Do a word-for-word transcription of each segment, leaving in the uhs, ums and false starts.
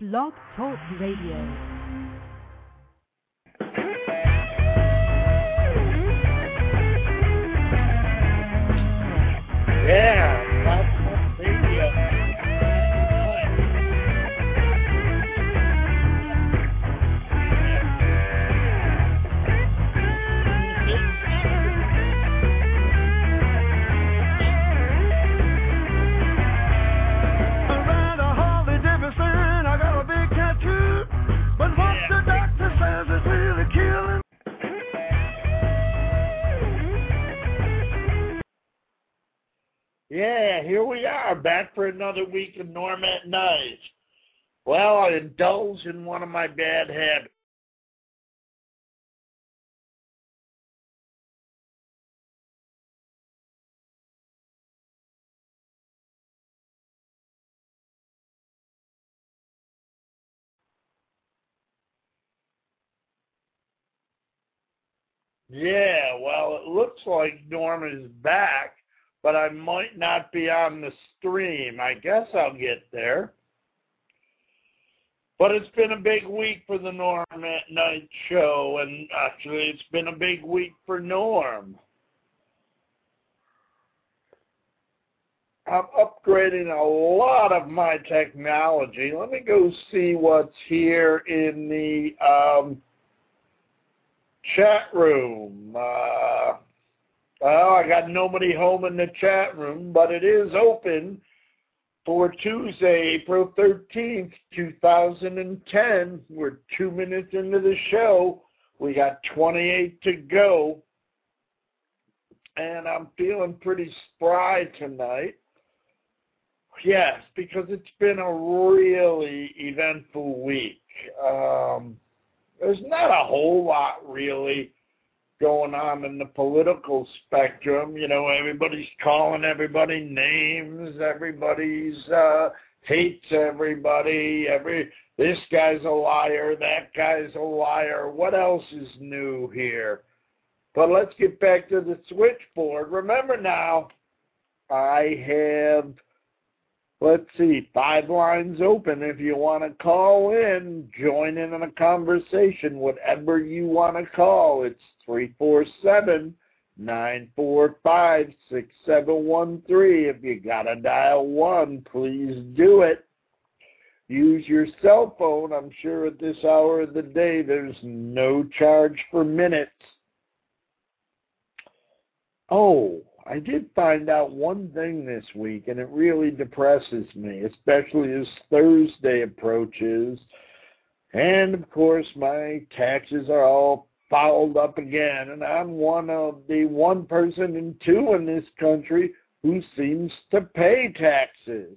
Blog Talk Radio. Yeah, Blog Talk Radio. Yeah, here we are, back for another week of Norm at Night. Well, I indulged in one of my bad habits. Yeah, well, it looks like Norm is back, but I might not be on the stream. I guess I'll get there. But it's been a big week for the Norm at Night show, and actually it's been a big week for Norm. I'm upgrading a lot of my technology. Let me go see what's here in the um, chat room. Uh, well, I got nobody home in the chat room, but it is open for Tuesday, April thirteenth, two thousand ten. We're two minutes into the show. We got twenty-eight to go, and I'm feeling pretty spry tonight. Yes, because it's been a really eventful week. Um, there's not a whole lot really going on in the political spectrum. You know, everybody's calling everybody names. Everybody's uh, hates everybody. Every this guy's a liar. That guy's a liar. What else is new here? But let's get back to the switchboard. Remember now, I have, let's see, five lines open. If you want to call in, join in on a conversation, whatever you want to call. It's three four seven, nine four five, six seven one three. If you got to dial one, please do it. Use your cell phone. I'm sure at this hour of the day there's no charge for minutes. Oh, I did find out one thing this week, and it really depresses me, especially as Thursday approaches. And, of course, my taxes are all fouled up again, and I'm one of the one person in two in this country who seems to pay taxes.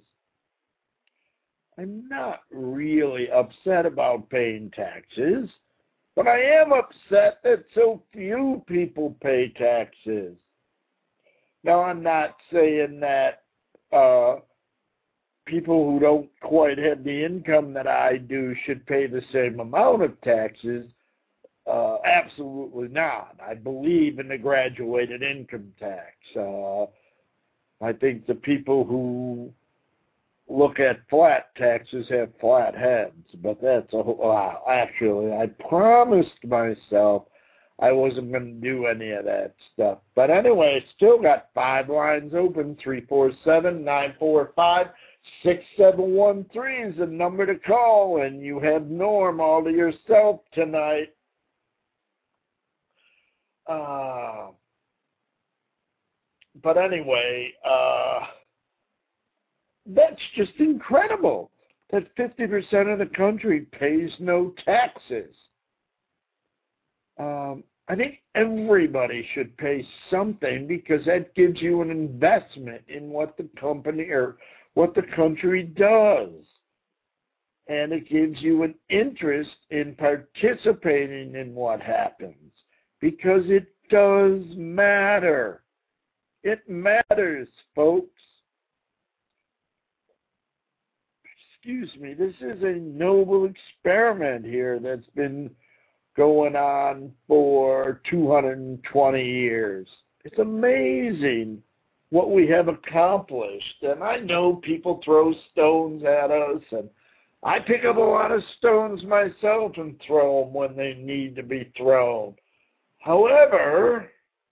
I'm not really upset about paying taxes, but I am upset that so few people pay taxes. Now, I'm not saying that uh, people who don't quite have the income that I do should pay the same amount of taxes. Uh, absolutely not. I believe in the graduated income tax. Uh, I think the people who look at flat taxes have flat heads, but that's a whole, wow. Actually, I promised myself I wasn't going to do any of that stuff. But anyway, still got five lines open. three four seven, nine four five, six seven one three is the number to call, and you have Norm all to yourself tonight. Uh, but anyway, uh, that's just incredible that fifty percent of the country pays no taxes. Um, I think everybody should pay something because that gives you an investment in what the company or what the country does. And it gives you an interest in participating in what happens because it does matter. It matters, folks. Excuse me, this is a noble experiment here that's been going on for two hundred twenty years. It's amazing what we have accomplished. And I know people throw stones at us, and I pick up a lot of stones myself and throw them when they need to be thrown. However,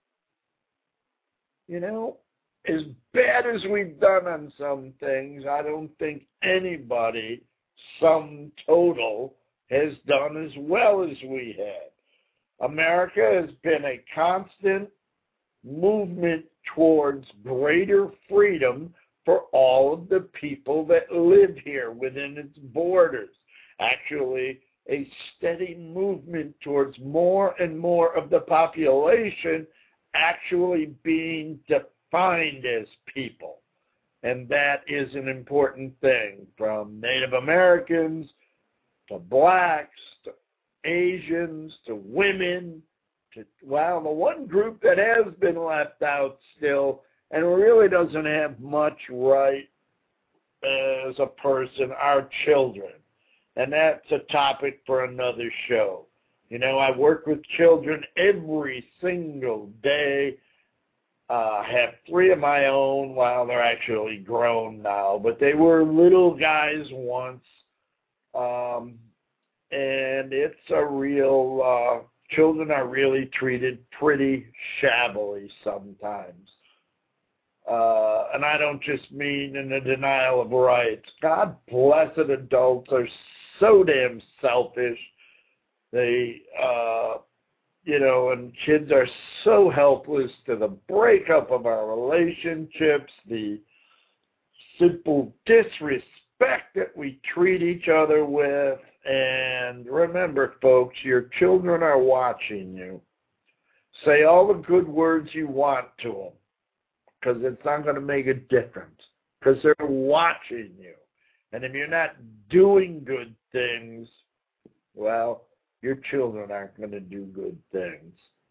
you know, as bad as we've done on some things, I don't think anybody, sum total, has done as well as we have. America has been a constant movement towards greater freedom for all of the people that live here within its borders. Actually, a steady movement towards more and more of the population actually being defined as people. And that is an important thing, from Native Americans to blacks to Asians to women to, well, the one group that has been left out still and really doesn't have much right as a person are children. And that's a topic for another show. You know, I work with children every single day. I uh, have three of my own. Well, they're actually grown now, but they were little guys once. Um, and it's a real, uh, children are really treated pretty shabbily sometimes. Uh, and I don't just mean in the denial of rights. God blessed adults are so damn selfish. They, uh, you know, and kids are so helpless to the breakup of our relationships, the simple disrespect that we treat each other with. And remember, folks, your children are watching you. Say all the good words you want to them, because it's not going to make a difference, because they're watching you. And if you're not doing good things, well, your children aren't going to do good things.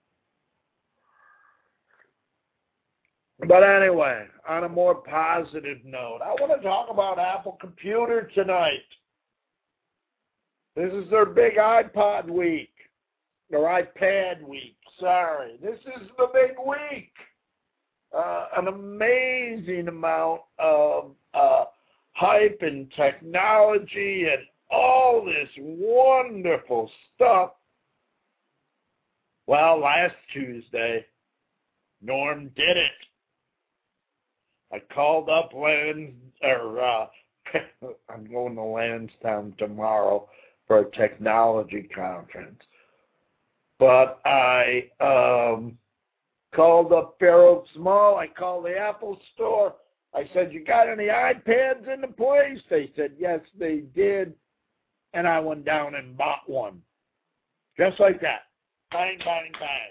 But anyway, on a more positive note, I want to talk about Apple Computer tonight. This is their big iPod week, or iPad week, sorry. This is the big week. Uh, an amazing amount of uh, hype and technology and all this wonderful stuff. Well, last Tuesday, Norm did it. I called up Lans, or uh, I'm going to Lansdowne tomorrow for a technology conference. But I um, called up Fair Oaks Mall. I called the Apple store. I said, you got any iPads in the place? They said, yes, they did. And I went down and bought one. Just like that. Bang, bang, bang.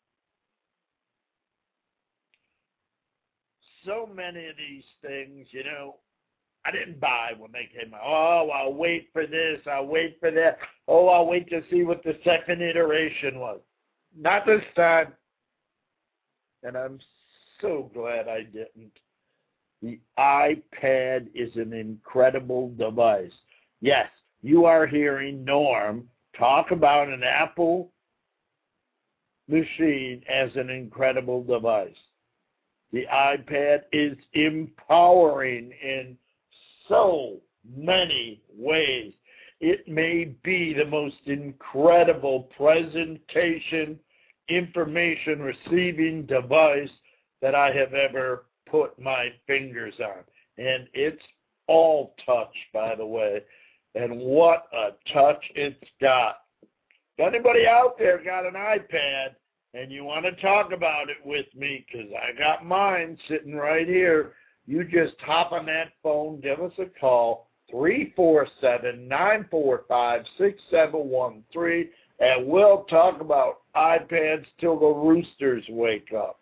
So many of these things, you know, I didn't buy when they came out. Oh, I'll wait for this. I'll wait for that. Oh, I'll wait to see what the second iteration was. Not this time. And I'm so glad I didn't. The iPad is an incredible device. Yes, you are hearing Norm talk about an Apple machine as an incredible device. The iPad is empowering in so many ways. It may be the most incredible presentation, information receiving device that I have ever put my fingers on. And it's all touch, by the way. And what a touch it's got. If anybody out there got an iPad and you want to talk about it with me, because I got mine sitting right here, you just hop on that phone, give us a call, three four seven, nine four five, six seven one three, and we'll talk about iPads till the roosters wake up.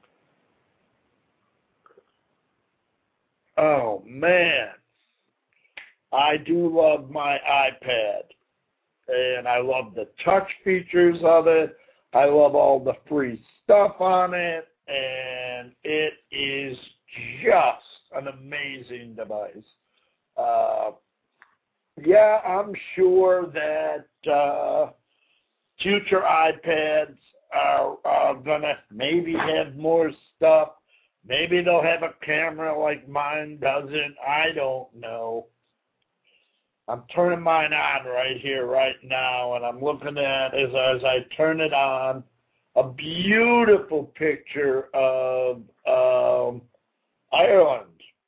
Oh, man. I do love my iPad, and I love the touch features of it. I love all the free stuff on it, and it is just an amazing device. Uh, yeah, I'm sure that uh, future iPads are, are going to maybe have more stuff. Maybe they'll have a camera like mine doesn't. I don't know. I'm turning mine on right here, right now, and I'm looking at, as, as I turn it on, a beautiful picture of um, Ireland.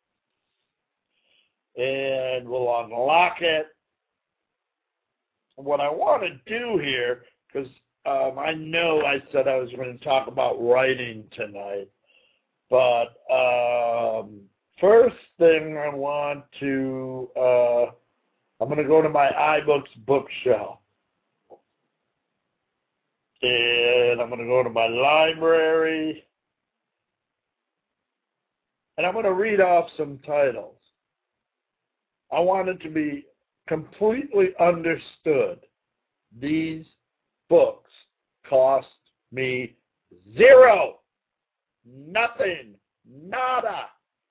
And we'll unlock it. What I want to do here, because um, I know I said I was going to talk about writing tonight, but um, first thing I want to, uh, I'm going to go to my iBooks bookshelf. And I'm going to go to my library. And I'm going to read off some titles. I want it to be completely understood. These books cost me zero. Nothing. Nada.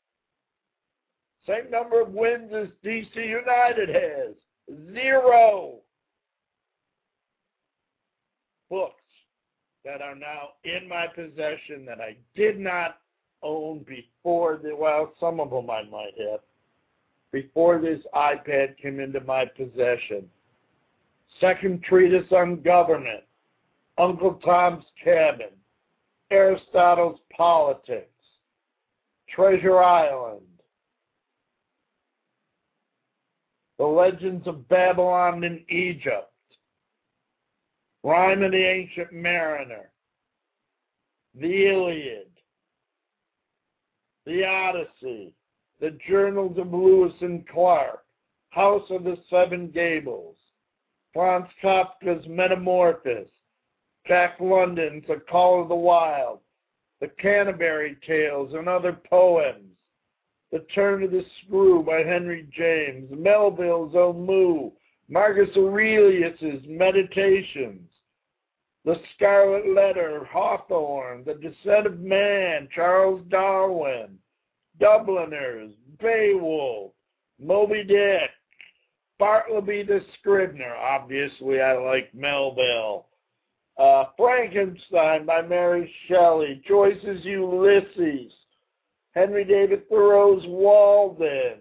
Same number of wins as D C United has. Zero. Books that are now in my possession that I did not own before, the, well, some of them I might have, before this iPad came into my possession. Second Treatise on Government, Uncle Tom's Cabin, Aristotle's Politics, Treasure Island, The Legends of Babylon and Egypt, Rime of the Ancient Mariner, The Iliad, The Odyssey, The Journals of Lewis and Clark, House of the Seven Gables, Franz Kafka's Metamorphosis, Jack London's A Call of the Wild, The Canterbury Tales and Other Poems, The Turn of the Screw by Henry James, Melville's O Moo, Marcus Aurelius's Meditations, The Scarlet Letter, Hawthorne, The Descent of Man, Charles Darwin, Dubliners, Beowulf, Moby Dick, Bartleby the Scrivener, obviously I like Melville, uh, Frankenstein by Mary Shelley, Joyce's Ulysses, Henry David Thoreau's Walden,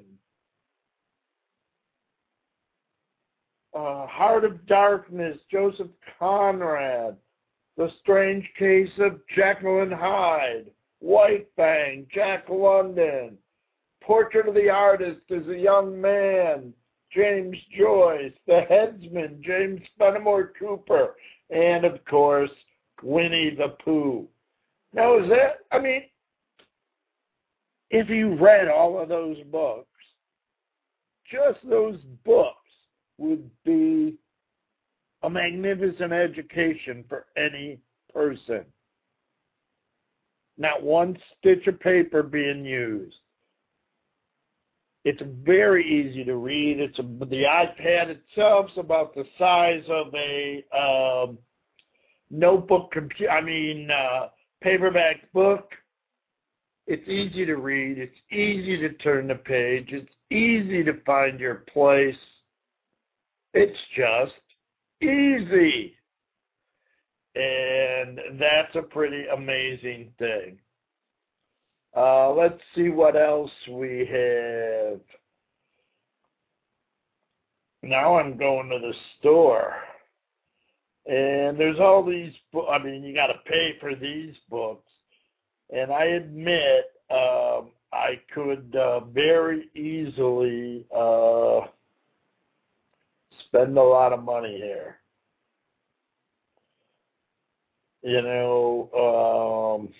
uh, Heart of Darkness, Joseph Conrad, The Strange Case of Jekyll and Hyde, White Fang, Jack London, Portrait of the Artist as a Young Man, James Joyce, The Headsman, James Fenimore Cooper, and of course, Winnie the Pooh. Now is that, I mean, if you read all of those books, just those books would be a magnificent education for any person. Not one stitch of paper being used. It's very easy to read. It's a, the iPad itself's about the size of a um, notebook computer. I mean, uh, paperback book. It's easy to read. It's easy to turn the page. It's easy to find your place. It's just easy. And that's a pretty amazing thing. Uh, let's see what else we have. Now I'm going to the store. And there's all these books. I mean, you got to pay for these books. And I admit um, I could uh, very easily uh, spend a lot of money here. You know, um,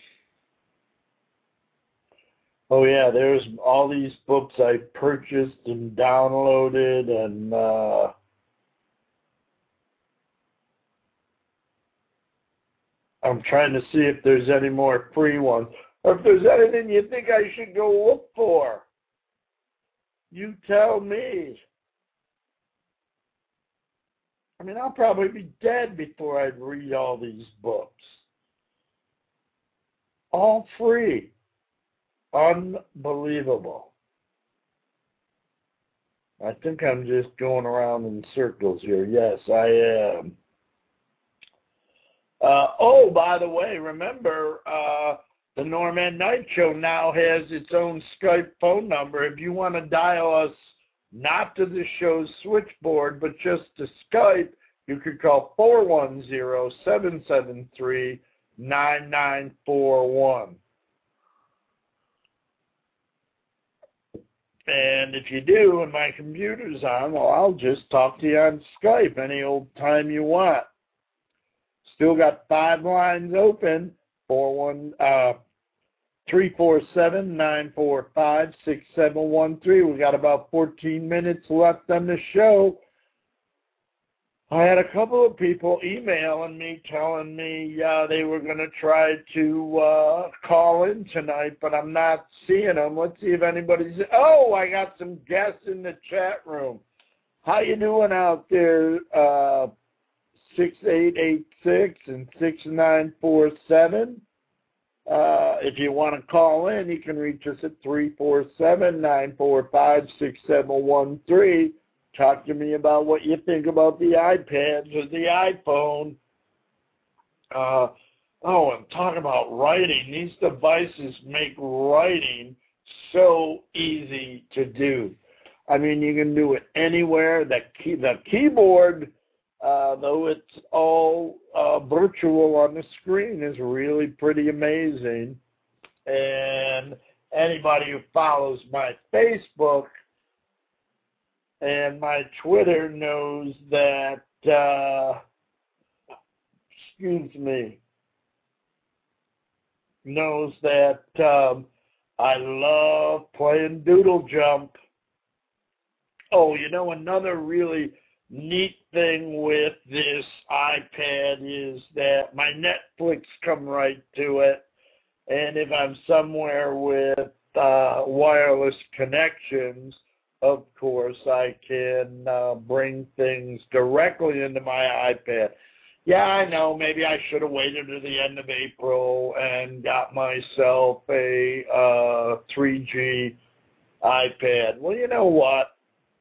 oh yeah, there's all these books I purchased and downloaded, and uh, I'm trying to see if there's any more free ones, or if there's anything you think I should go look for. You tell me. I mean, I'll probably be dead before I'd read all these books. All free. Unbelievable. I think I'm just going around in circles here. Yes, I am. Uh, oh, by the way, remember, uh, the Norman Knight Show now has its own Skype phone number. If you want to dial us not to the show's switchboard, but just to Skype, you could call four one zero, seven seven three, nine nine four one. And if you do and my computer's on, well, I'll just talk to you on Skype any old time you want. Still got five lines open, four one uh three four seven, nine four five, six seven one three. We got about fourteen minutes left on the show. I had a couple of people emailing me telling me uh, they were going to try to uh, call in tonight, but I'm not seeing them. Let's see if anybody's... Oh, I got some guests in the chat room. How you doing out there? Uh, six eight eight six and six nine four seven. Uh, if you want to call in, you can reach us at three four seven, nine four five, six seven one three. Talk to me about what you think about the iPads or the iPhone. Uh, oh, and talk about writing. These devices make writing so easy to do. I mean, you can do it anywhere. The, key, the keyboard, uh, though it's all uh, virtual on the screen, is really pretty amazing. And anybody who follows my Facebook and my Twitter knows that, uh, excuse me, knows that um, I love playing Doodle Jump. Oh, you know, another really neat thing with this iPad is that my Netflix come right to it. And if I'm somewhere with uh, wireless connections, of course, I can uh, bring things directly into my iPad. Yeah, I know, maybe I should have waited to the end of April and got myself a uh, three G iPad. Well, you know what?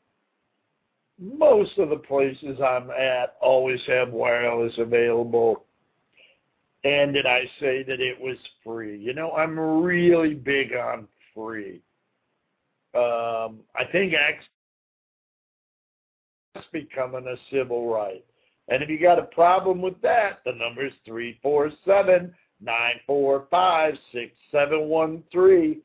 Most of the places I'm at always have wireless available. And did I say that it was free? You know, I'm really big on free. Um, I think access is becoming a civil right. And if you got a problem with that, the number is three four seven, nine four five, six seven one three.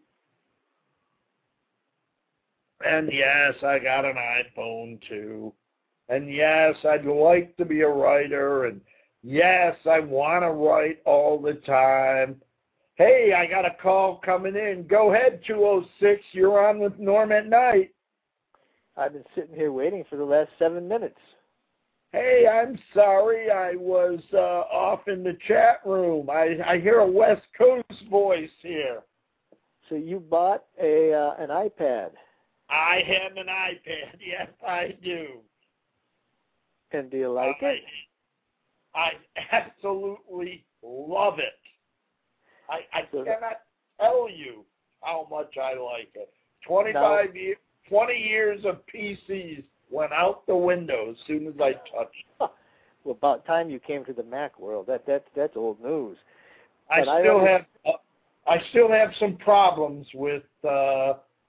And yes, I got an iPhone too. And yes, I'd like to be a writer. And yes, I want to write all the time. Hey, I got a call coming in. Go ahead, two oh six. You're on with Norm at Night. I've been sitting here waiting for the last seven minutes. Hey, I'm sorry. I was uh, off in the chat room. I, I hear a West Coast voice here. So you bought a uh, an iPad. I have an iPad. Yes, I do. And do you like I, it? I absolutely love it. I, I so cannot tell you how much I like it. twenty-five now, years, twenty years of P Cs went out the window as soon as I touched it. Well, about time you came to the Mac world. That that that's old news. I but still I have uh, I still have some problems with uh,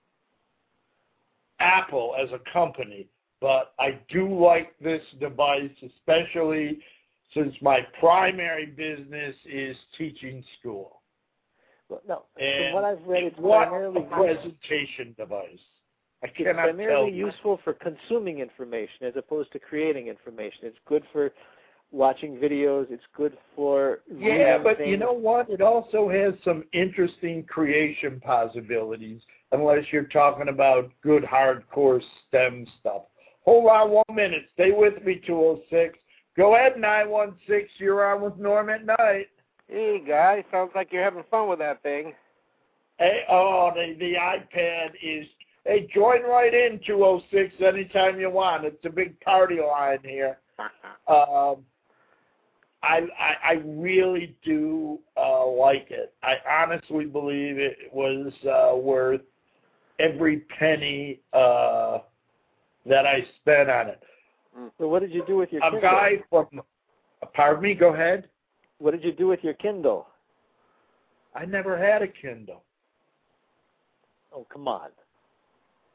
Apple as a company, but I do like this device, especially since my primary business is teaching school. Well, no, And from what I've read, it's what primarily a presentation device. I it's cannot primarily tell you. useful for consuming information as opposed to creating information. It's good for watching videos. It's good for Yeah, reading but things. you know what? It also has some interesting creation possibilities, unless you're talking about good hardcore STEM stuff. Hold on one minute. Stay with me, two oh six. Go ahead, nine one six. You're on with Norm at Night. Hey, guys. Sounds like you're having fun with that thing. Hey, oh, the, the iPad is... Hey, join right in, two oh six, anytime you want. It's a big party line here. Um, I, I, I really do uh, like it. I honestly believe it was uh, worth every penny uh, that I spent on it. So what did you do with your A Kindle? guy from... Pardon me? Go ahead. What did you do with your Kindle? I never had a Kindle. Oh, come on.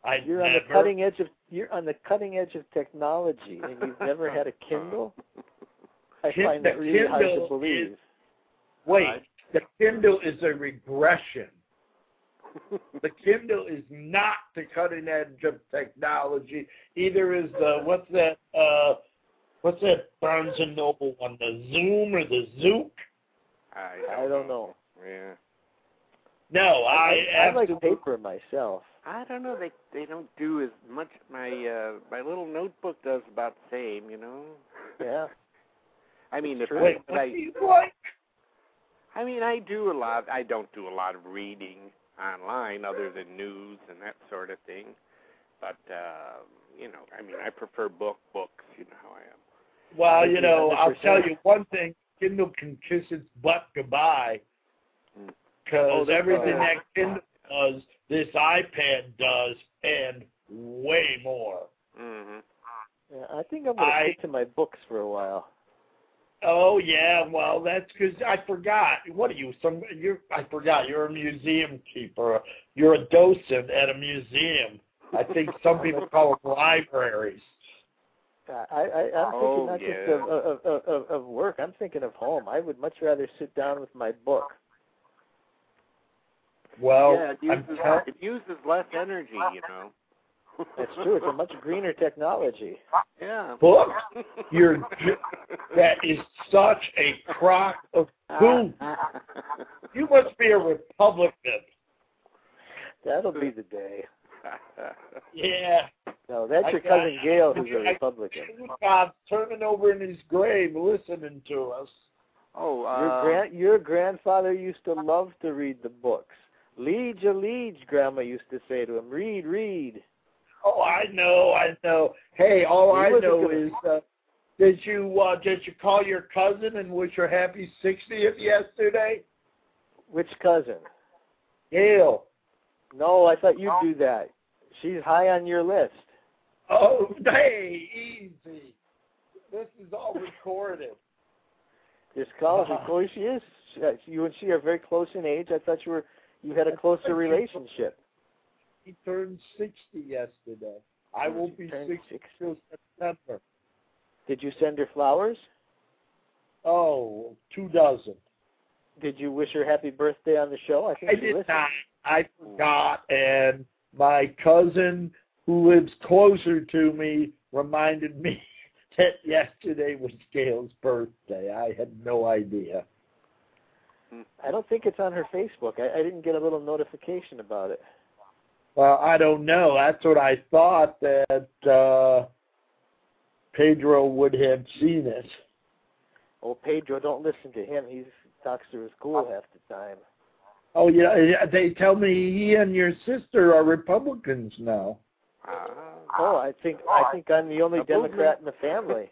I You're on never, the cutting edge of you're on the cutting edge of technology, and you've never had a Kindle. I Kin- find the that really hard to Kindle believe. is- Wait, the Kindle is a regression. The Kindle is not the cutting edge of technology. Either is the what's that? Uh, what's that Barnes and Noble one? The Zoom or the Zook? I I don't, don't know. Yeah. No, I, I, I like absolutely- paper myself. I don't know. They they don't do as much. My uh, my little notebook does about the same. You know. Yeah. I mean, if True. I, Wait, but what I do you like? I mean, I do a lot. I don't do a lot of reading online other than news and that sort of thing. But uh, you know, I mean, I prefer book books. You know how I am. Well, you know, I'll one hundred percent. tell you one thing. Kindle can kiss its butt goodbye Mm. because Oh, that's everything right. that Kindle does, this iPad does, and way more. Mm-hmm. Yeah, I think I'm going to I- stick to my books for a while. Oh yeah, well that's because I forgot. What are you? Some you? I forgot. You're a museum keeper. You're a docent at a museum. I think some people call them libraries. I, I, I'm thinking Oh, not just yeah. of, of, of, of, of work. I'm thinking of home. I would much rather sit down with my book. Well, yeah, it I'm uses, tell- it uses less energy. You know. That's true. It's a much greener technology. Yeah. book. You're ju- that is such a crock of poop. You must be a Republican. That'll be the day. Yeah. No, that's I your got- cousin Gail who's a I- Republican. God's turning over in his grave listening to us. oh, uh, Your grand your grandfather used to love to read the books. Liege a liege, Grandma used to say to him. Read, read. Oh, I know, I know. Hey, all He I wasn't know gonna- is, uh, did you uh, did you call your cousin and wish her happy sixtieth yesterday? Which cousin? Gail. No, I thought you'd do that. She's high on your list. Oh, hey, easy. This is all recorded. Just call her. Oh, she is. She- uh, You and she are very close in age. I thought you were you had a closer relationship. He turned sixty yesterday. I will She be turned sixty sixty. till September. Did you send her flowers? Oh, two dozen. Did you wish her happy birthday on the show? I think I she did listened. not. I forgot, and my cousin, who lives closer to me, reminded me that yesterday was Gail's birthday. I had no idea. I don't think it's on her Facebook. I, I didn't get a little notification about it. Well, I don't know. That's what I thought, that uh, Pedro would have seen it. Oh, Pedro, don't listen to him. He talks to his school half the time. Oh, yeah, they tell me he and your sister are Republicans now. uh, Oh, I think I think I'm the only A Democrat in the family.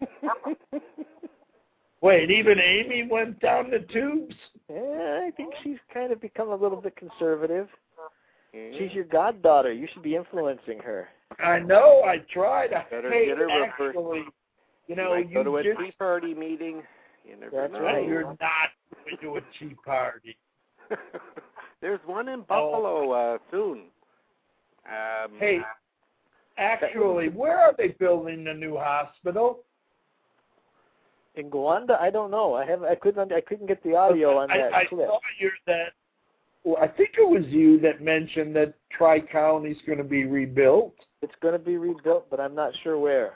Wait, even Amy went down the tubes? Yeah, I think she's kind of become a little bit conservative. yeah. She's your goddaughter. You should be influencing her. I know. I tried. I Better hey, get her real first. actually, you You know, might go you to a just, tea party meeting. You never That's know. right. you're not going to a tea party. There's one in Buffalo uh, soon. Um, Hey, actually, where are they building the new hospital? In Gowanda, I don't know. I have I couldn't I couldn't get the audio on I, that I clip. saw you that. Well, I think it was you that mentioned that Tri County's going to be rebuilt. It's going to be rebuilt, but I'm not sure where.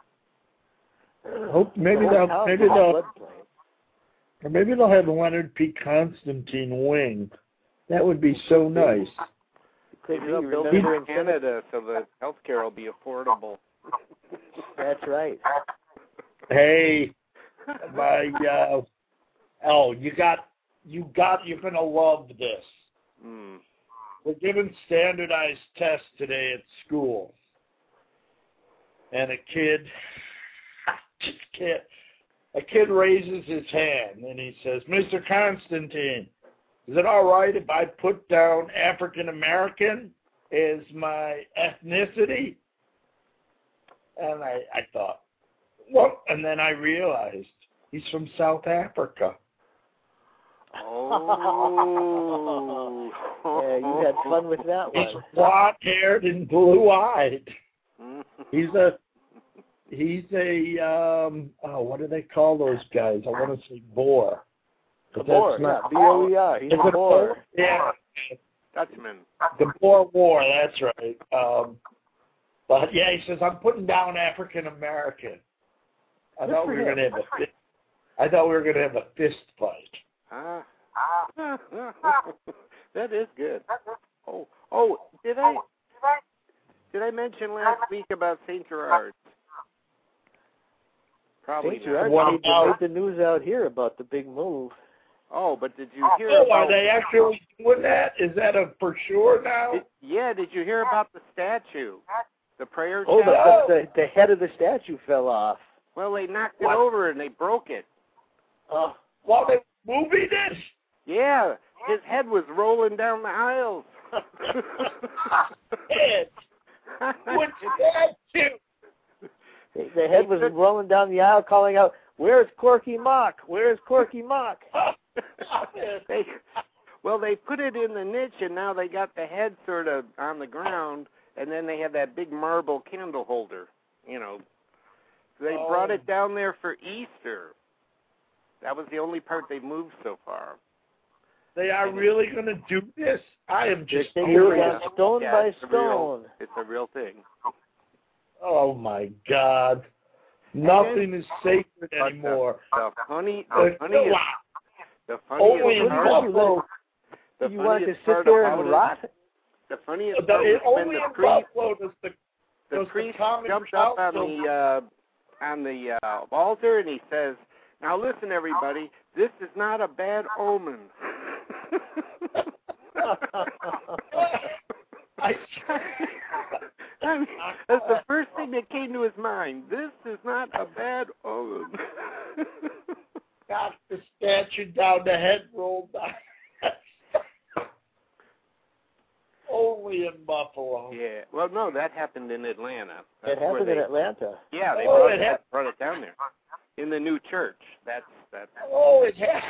Hope maybe The whole they'll town's maybe in a they'll floodplain. or maybe they'll have Leonard P. Constantine wing. That would be so nice. Could be, Maybe they'll build it remember in in Canada so the health care will be affordable. That's right. Hey, my uh, oh, you got you got you're gonna love this. Mm. We're giving standardized tests today at school, and a kid, kid, a kid raises his hand and he says, "Mister Constantine, is it all right if I put down African American as my ethnicity?" And I, I thought, what? And then I realized he's from South Africa. Oh. Yeah, you had fun with that He's one. blonde-haired and blue-eyed. He's a he's a um oh what do they call those guys? I want to say boar. The But boar, that's yeah, not B O E R. He's Is a it boar. Yeah. Dutchman. The Boer War, that's right. Um, but yeah, he says I'm putting down African American. I Good thought for we were him. gonna have a fist, I thought we were gonna have a fist fight. Ah. That is good. Oh, oh, did I did I mention last week about Saint Gerard? Probably Saint not. Gerard What made, about- made the news out here about the big move. Oh, but did you hear Oh, about? are they actually doing that? Is that a for sure now? Did, yeah, did you hear about the statue, the prayer Oh, the, chapel? the, the head of the statue fell off. Well, they knocked What? it over and they broke it. Oh, While they were moving it? Yeah, his head was rolling down the aisles. Head. What's that to? the the head was rolling down the aisle calling out, "Where's Corky Mock? Where's Corky Mock?" they, well, they put it in the niche, and now they got the head sort of on the ground, and then they have that big marble candle holder. You know, they Oh. brought it down there for Easter. That was the only part they moved so far. They are really going to do this? I am They're just taking it curious. down stone Yeah, by it's a real- stone. It's a real thing. Oh my God! Nothing is sacred But anymore. The funny, the Uh, funniest, wow. the Only funniest in part, Buffalo. the You want to funniest sit part there about and it- rot? The funniest The, part it, was when only the in priest, Buffalo does the the does the priest common jumped up on council- the uh, on the uh, altar and he says, "Now listen, everybody, this is not a bad omen." I, I mean, that's the first thing that came to his mind. This is not a bad omen. got the statue down, the head rolled down. Only in Buffalo. Yeah. Well, no, that happened in Atlanta. That's It where happened they, in Atlanta. Yeah, they Oh, brought, it it, hap- brought it down there in the new church. That's that's. Oh, it has.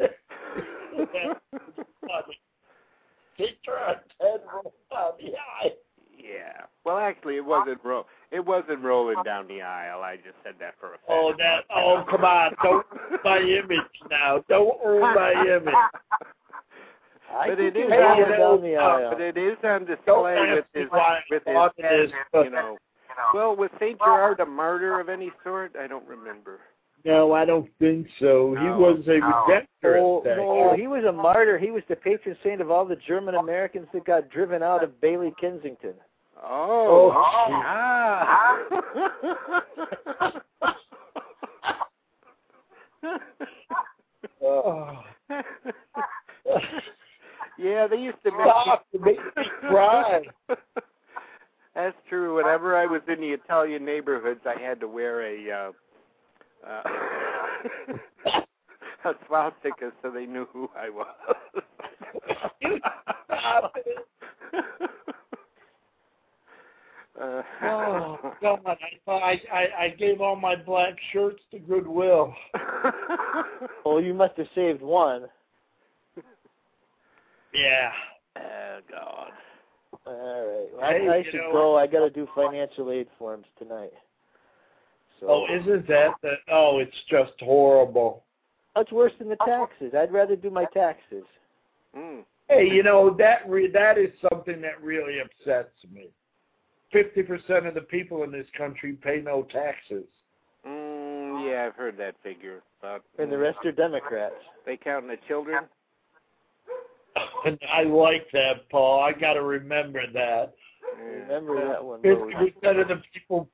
Teacher on head rolled down the eye. Yeah. Well, actually, it wasn't ro- It wasn't rolling down the aisle. I just said that for a fact. Oh, that. Oh, come on! Don't ruin my image now. Don't ruin my image. I But think it is it on rolled the- down the uh, aisle. But it is on Don't display with ask me his why with I his thought head, this, but- you know. Well, was Saint Gerard a martyr of any sort? I don't remember. No, I don't think so. He No. was a No. redemptor. Oh, at that no, time. he was a martyr. He was the patron saint of all the German Americans that got driven out of Bailey, Kensington. Oh. Oh, ah. Oh. Yeah, they used to make Stop, you make me cry. That's true. Whenever I was in the Italian neighborhoods, I had to wear a uh, uh, a swastika so they knew who I was. Stop it. Uh, Oh, God, I thought I, I, I gave all my black shirts to Goodwill. Oh, you must have saved one. Yeah. Oh God. All right. Hey, I, I you should know- go. I got to do financial aid forms tonight. So Oh, isn't that the, oh, it's just horrible. that's worse than the taxes. I'd rather do my taxes. Mm. Hey, you know, that re, that is something that really upsets me. fifty percent of the people in this country pay no taxes. Mm, yeah, I've heard that figure. But And the rest are Democrats. they counting the children? And I like that, Paul. I got to remember that. Remember that one, fifty Louis. percent of the people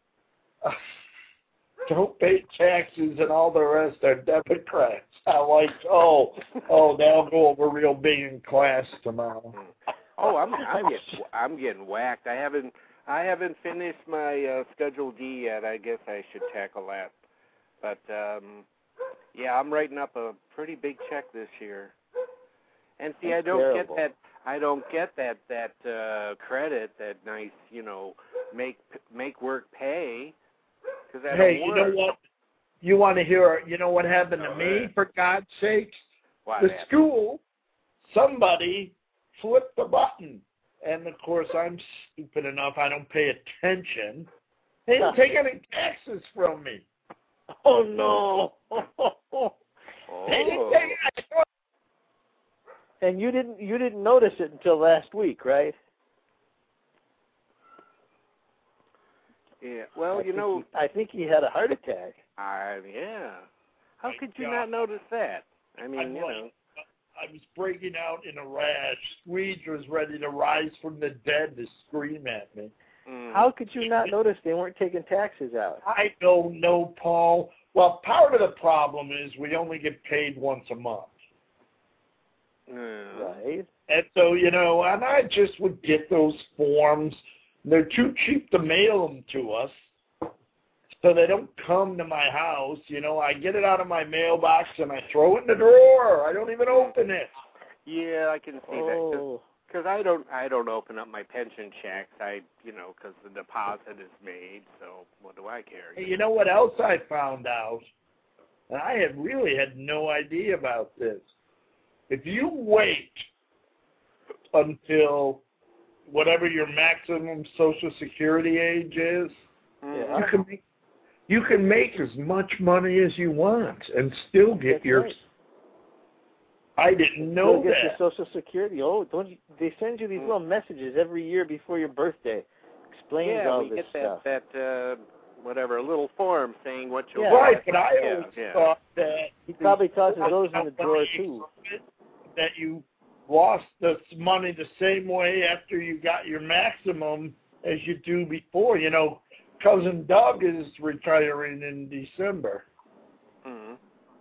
don't pay taxes and all the rest are Democrats. I like, oh, oh, that'll go over real big in class tomorrow. Oh, I'm I'm getting I'm getting whacked. I haven't I haven't finished my uh, Schedule D yet. I guess I should tackle that. But um, yeah, I'm writing up a pretty big check this year. And see, That's I don't terrible. get that. I don't get that that uh, credit, that nice, you know, make make work pay. Because that Hey, don't you know work. what? You want to hear, you know what happened to me, for God's sakes? What the happened? school, somebody flipped the button. And, of course, I'm stupid enough. I don't pay attention. They didn't take any taxes from me. Oh, no. They didn't Oh. take any. And you didn't you didn't notice it until last week, right? Yeah. Well, I you think know, he, I think he had a heart attack. I yeah. How My could you God. not notice that? I mean, I'm you like, know. I was breaking out in a rash. Squeege was ready to rise from the dead to scream at me. Mm. How could you not notice they weren't taking taxes out? I don't know, Paul. Well, part of the problem is we only get paid once a month. Mm. Right. And so, you know, and I just would get those forms. They're too cheap to mail them to us, so they don't come to my house. You know, I get it out of my mailbox and I throw it in the drawer. I don't even open it. Yeah, I can see that. Oh, Because I don't, I don't open up my pension checks. I, you know, because the deposit is made. So what do I care? Hey, you know what else I found out? And I had really had no idea about this. If you wait until whatever your maximum Social Security age is, Mhm. you can make, you can make as much money as you want and still get that's your. right. I didn't know You'll get that. your Social Security. Oh, don't you? They send you these little messages every year before your birthday, explains Yeah, all we this get stuff. that, that uh, whatever, little form saying what you'll Yeah. Right, but I Yeah, always yeah. thought that He probably tosses those in the drawer too. that you lost the money the same way after you got your maximum as you do before. You know, Cousin Doug is retiring in December. Mhm.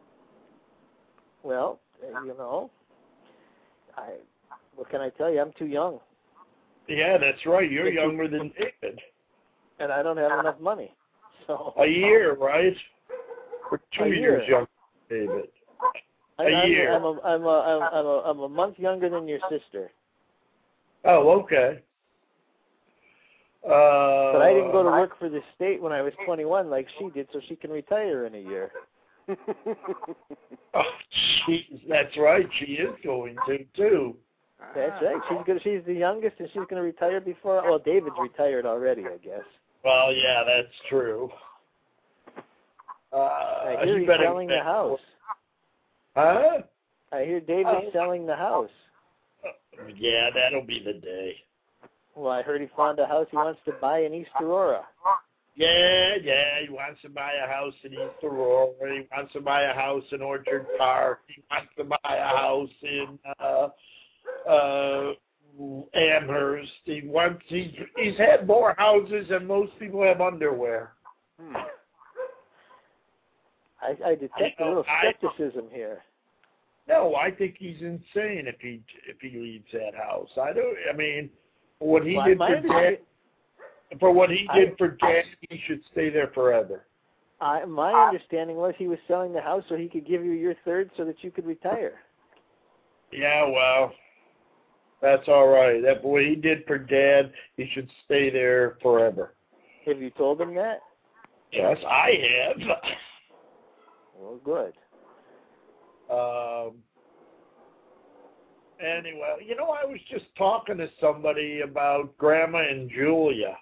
Well, uh, you know, I. What can I tell you? I'm too young, Yeah, that's right. You're Thank you. younger than David. and I don't have enough money. So A year, right? Or two A years year. younger than David. I, A I'm, year. I'm a, I'm a, I'm, I'm a, I'm a month younger than your sister. Oh, okay. Uh, But I didn't go to work for the state when I was twenty-one like she did, so she can retire in a year. Oh, geez, that's right. She is going to too. That's right. She's gonna, she's the youngest, and she's going to retire before. Well, David's retired already, I guess. Well, yeah, that's true. Uh, I hear you he's better selling the get- house. Huh? I hear David's Oh. selling the house. Yeah, that'll be the day. Well, I heard he found a house he wants to buy in East Aurora. Yeah, yeah, he wants to buy a house in East Aurora. He wants to buy a house in Orchard Park. He wants to buy a house in uh, uh, Amherst. He wants. He's he's had more houses than most people have underwear. Hmm. I, I detect I a know, little I- skepticism here. No, I think he's insane if he if he leaves that house. I don't. I mean, what he Well, did my for understand- Dad, for what he did I- for Dad, he should stay there forever. I, my understanding was he was selling the house so he could give you your third so that you could retire. Yeah, well, that's all right. That what he did for Dad, he should stay there forever. Have you told him that? Yes, I have. Well, good. Um. Anyway, you know, I was just talking to somebody about Grandma and Julia.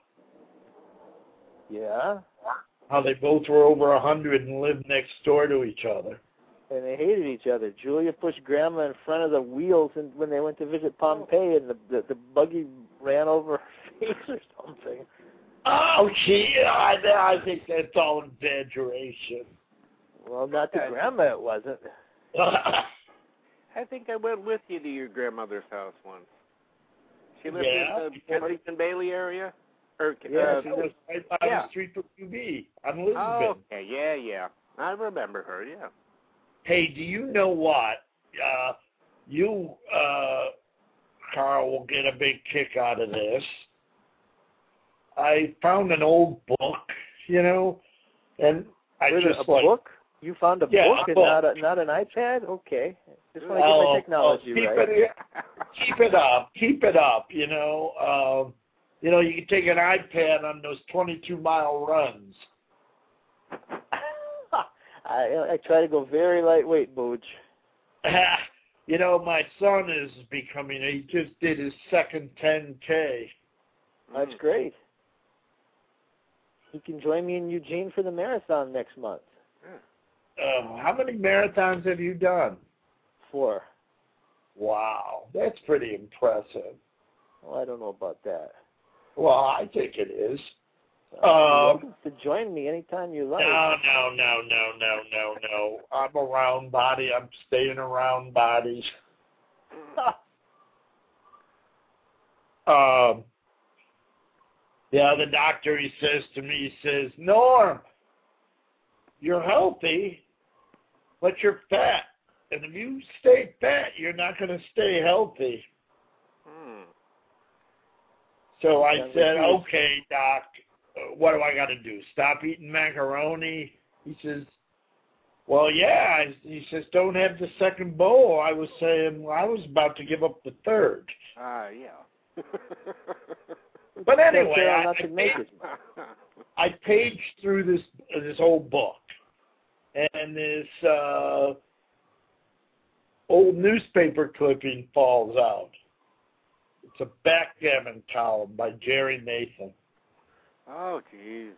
Yeah? How they both were over a hundred and lived next door to each other. And they hated each other. Julia pushed Grandma in front of the wheels and when they went to visit Pompeii, and the, the, the buggy ran over her face or something. Oh, gee, I, I think that's all exaggeration. Well, not to Grandma it wasn't. I think I went with you to your grandmother's house once. She lived Yeah. in the Kensington Bailey area? Or, Yeah, uh, she That was right down Yeah. the street from U B on Lisbon. oh, okay, yeah, yeah. I remember her, yeah. Hey, do you know what? Uh, you, uh, Carl, will get a big kick out of this. I found an old book, you know, and I With just a like book? You found a Yeah, book a and book. not a, not an iPad? Okay. Just want to Oh, get my technology oh, keep right. it, keep it up, keep it up. You know, um, you know, you can take an iPad on those twenty-two mile runs. I I try to go very lightweight, Booge. You know, my son is becoming, he just did his second ten K. That's great. He can join me in Eugene for the marathon next month. Um, how many marathons have you done? Four. Wow, that's pretty impressive. Well, I don't know about that. Well, I think it is. Uh, you're Um, welcome to join me anytime you like. no, no, no, no, no, no, no. I'm a round body. I'm staying around bodies. um, yeah, the doctor, he says to me, he says, Norm, you're healthy, but you're fat. And if you stay fat, you're not going to stay healthy. Hmm. So I Yeah, said, but you- okay, doc, uh, what do I got to do? Stop eating macaroni? He says, well, yeah. I- He says, don't have the second bowl. I was saying, well, I was about to give up the third. Ah, uh, yeah. But Tell anyway, Carol I, not to make I, as much. I paged through this uh, this old book, and this uh, old newspaper clipping falls out. It's a backgammon column by Jerry Nathan. Oh, jeez.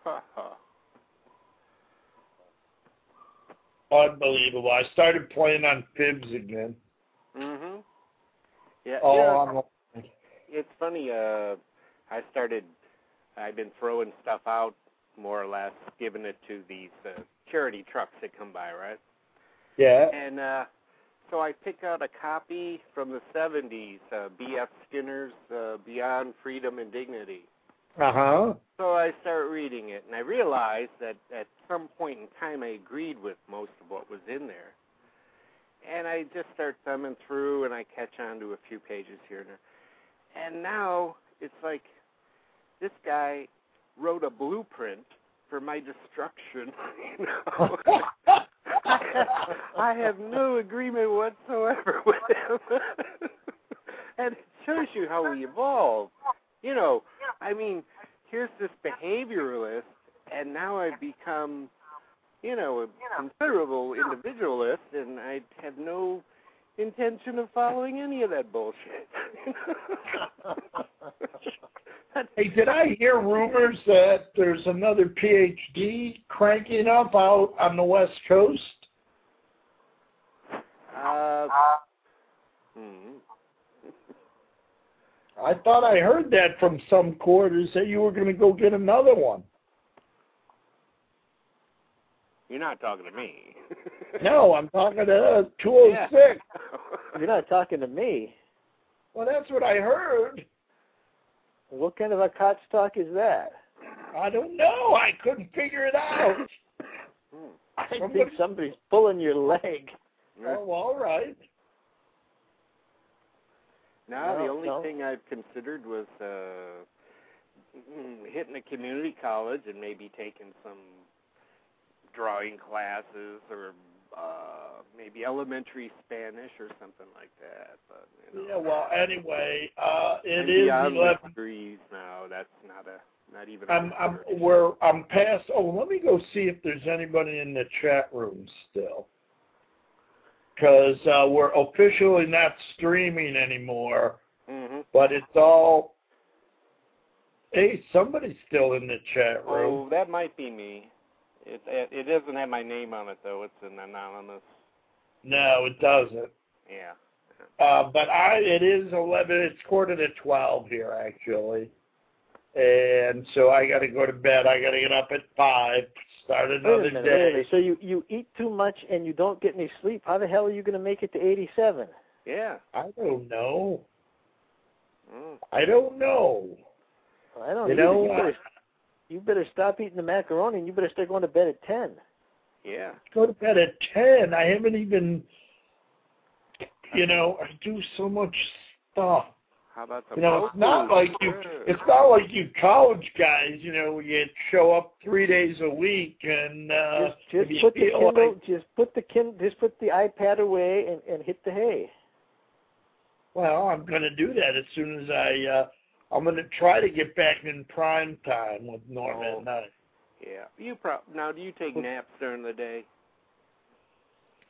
Unbelievable. I started playing on fibs again. Mhm. Yeah. Oh, yeah. I'm It's funny. Uh, I started. I've been throwing stuff out, more or less, giving it to these uh, charity trucks that come by, right? yeah. And uh, so I pick out a copy from the seventies, uh, B F Skinner's uh, Beyond Freedom and Dignity. Uh-huh. So I start reading it, and I realized that at some point in time I agreed with most of what was in there. And I just start thumbing through, and I catch on to a few pages here and there. And now it's like this guy wrote a blueprint for my destruction. You know? I, have, I have no agreement whatsoever with him. And it shows you how we evolve. You know, I mean, here's this behavioralist, and now I've become, you know, a considerable individualist, and I have no intention of following any of that bullshit. Hey, did I hear rumors that there's another P H D cranking up out on the West Coast? Uh, hmm. I thought I heard that from some quarters that you were going to go get another one. You're not talking to me. No, I'm talking to uh, two oh six. You're not talking to me. Well, that's what I heard. What kind of a Koch talk is that? I don't know. I couldn't figure it out. I Somebody- think somebody's pulling your leg. Oh, all right. No, the No, only no. thing I've considered was uh, hitting a community college and maybe taking some drawing classes or uh, maybe elementary Spanish or something like that. But you know, Yeah, well, anyway, uh, it I'm is beyond the eleven. degrees now. That's not a not even. I'm, a I'm, consideration. we're, I'm past. Oh, let me go see if there's anybody in the chat room still, because uh, we're officially not streaming anymore. Mhm. But it's all. Hey, somebody's still in the chat room. Oh, that might be me. It, it it doesn't have my name on it though. It's an anonymous. No, it doesn't. Yeah. Uh, but I, it is eleven. It's quarter to twelve here actually, and so I got to go to bed. I got to get up at five. Start Wait another a minute, day. wait a minute. So you, you eat too much and you don't get any sleep. How the hell are you going to make it to eighty-seven? Yeah. I don't know. Mm. I don't know. I don't You either. know, you, better, I- you better stop eating the macaroni and you better start going to bed at ten. Yeah. Go to bed at ten. I haven't even. You know, I do so much stuff. How about the You know, it's not tofu? like you. Yeah. It's not like you college guys. You know, you show up three days a week and uh, Just, just if you put the feel Kindle, like, just put the kin, just put the iPad away and, and hit the hay. well, I'm going to do that as soon as I. Uh, I'm going to try to get back in prime time with Norm Oh. at night. Yeah. You pro- now do you take naps during the day?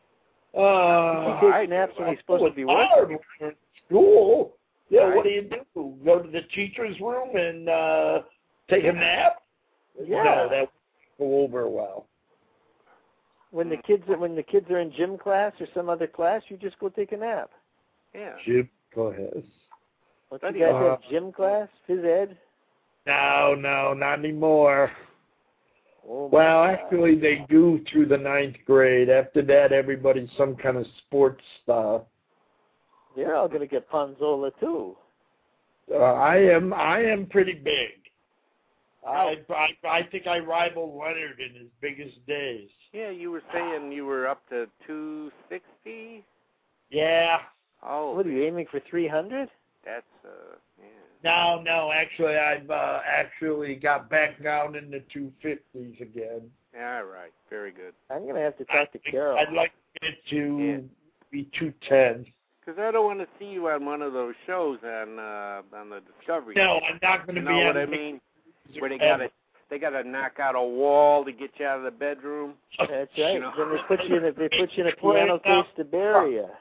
Uh, He takes naps when he's supposed to be hard working. when you're in school. Yeah, Right. what do you do? Go to the teacher's room and uh, take a nap? Yeah. No, that wouldn't go over well. When the kids when the kids are in gym class or some other class, you just go take a nap. Yeah. Jim, go ahead. Don't you Study guys hard. have gym class, phys ed? No, no, not anymore. Oh, my Well, God. actually, they do through the ninth grade. After that, everybody's some kind of sports stuff. They're all going to get Ponzola, too. Uh, I am, I am pretty big. I, I, I think I rival Leonard in his biggest days. Yeah, you were saying you were up to two sixty? Yeah. Oh, What, are you aiming for three hundred? that's, uh, yeah. No, no. Actually, I've uh, actually got back down in the two fifties again. All right, very good. I'm going to have to talk to Carol. I'd like to get to Yeah. be two ten. Because I don't want to see you on one of those shows on uh, on the Discovery. No, I'm not going to You be know what on I mean? Where they got to they got to knock out a wall to get you out of the bedroom. That's right. You know. Then they put you in a, they put you in a piano case to bury you.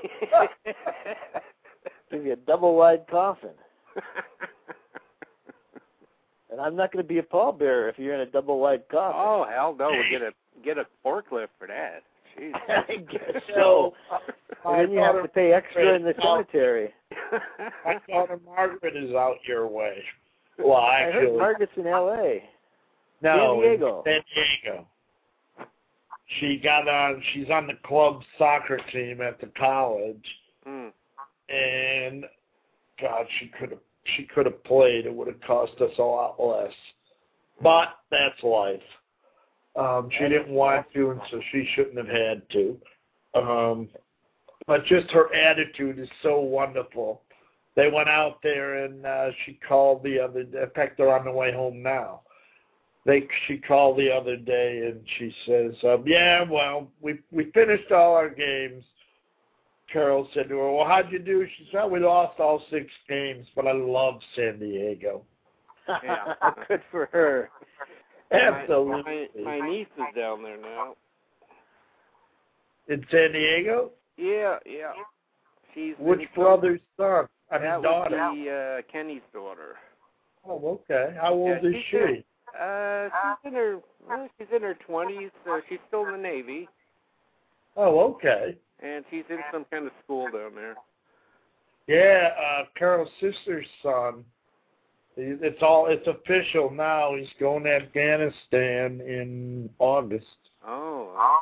Give you a double wide coffin. And I'm not going to be a pallbearer if you're in a double wide coffin. Oh hell no! We'll get a get a forklift for that. Jeez. I guess so. And then you have to pay extra in the cemetery. My daughter Margaret is out your way. Well, I heard actually, Margaret's in L A. no, San Diego. in San Diego. She got on. She's on the club soccer team at the college, Mm. and God, she could have. She could have played. It would have cost us a lot less. But that's life. Um, she didn't want to, and so she shouldn't have had to. Um, but just her attitude is so wonderful. They went out there, and uh, she called the other day. In fact, they're on the way home now. They She called the other day, and she says, um, yeah, well, we we finished all our games. Carol said to her, well, how'd you do? She said, well, we lost all six games, but I love San Diego. Yeah. Good for her. Absolutely. My, my niece is down there now. In San Diego? Yeah, yeah. She's Which in- brother's son? I That mean, would daughter. be uh, Kenny's daughter. Oh, okay. How old Yeah, is she's she? Uh, she's in her well, she's in her twenties. Uh, she's still in the Navy, Oh, okay. and she's in some kind of school down there. Yeah, uh, Carol's sister's son. He- It's all. It's official now. He's going to Afghanistan in August. Oh.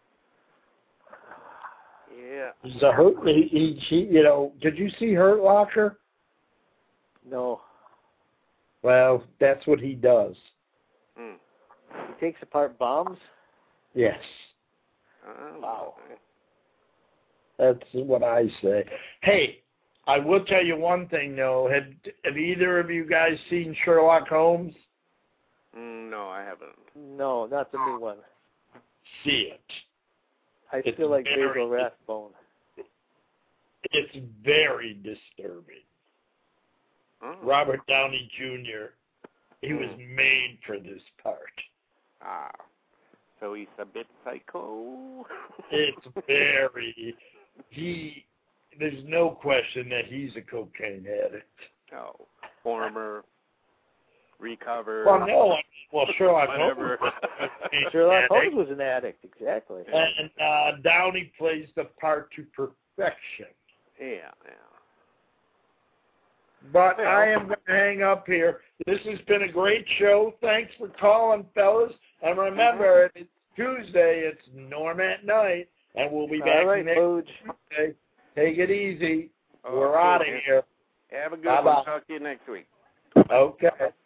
Yeah. He's a hurt. He, he, he, you know. Did you see Hurt Locker? No. Well, that's what he does. Mm. He takes apart bombs? Yes, Oh, Wow. that's what I say. Hey, I will tell you one thing though. Have Have either of you guys seen Sherlock Holmes? Mm, no, I haven't. No, not the new one. See it. I It's still like very- Basil Rathbone. It's very disturbing. Oh. Robert Downey Junior He was Hmm. made for this part. Ah. So he's a bit psycho. It's very. He. There's no question that he's a cocaine addict. Oh, former, recovered. Well, no. I mean, well, Sherlock Whatever. Holmes. was a cocaine Sherlock addict. Holmes was an addict, exactly. And uh, Downey plays the part to perfection. Yeah, yeah. But Well. I am going to hang up here. This has been a great show. Thanks for calling, fellas. And remember, it's Tuesday. It's Norm at Night. And we'll be back All right, next Booge. Tuesday. Take it easy. Oh, We're out of okay. here. Have a good Bye-bye. one. Talk to you next week. Okay.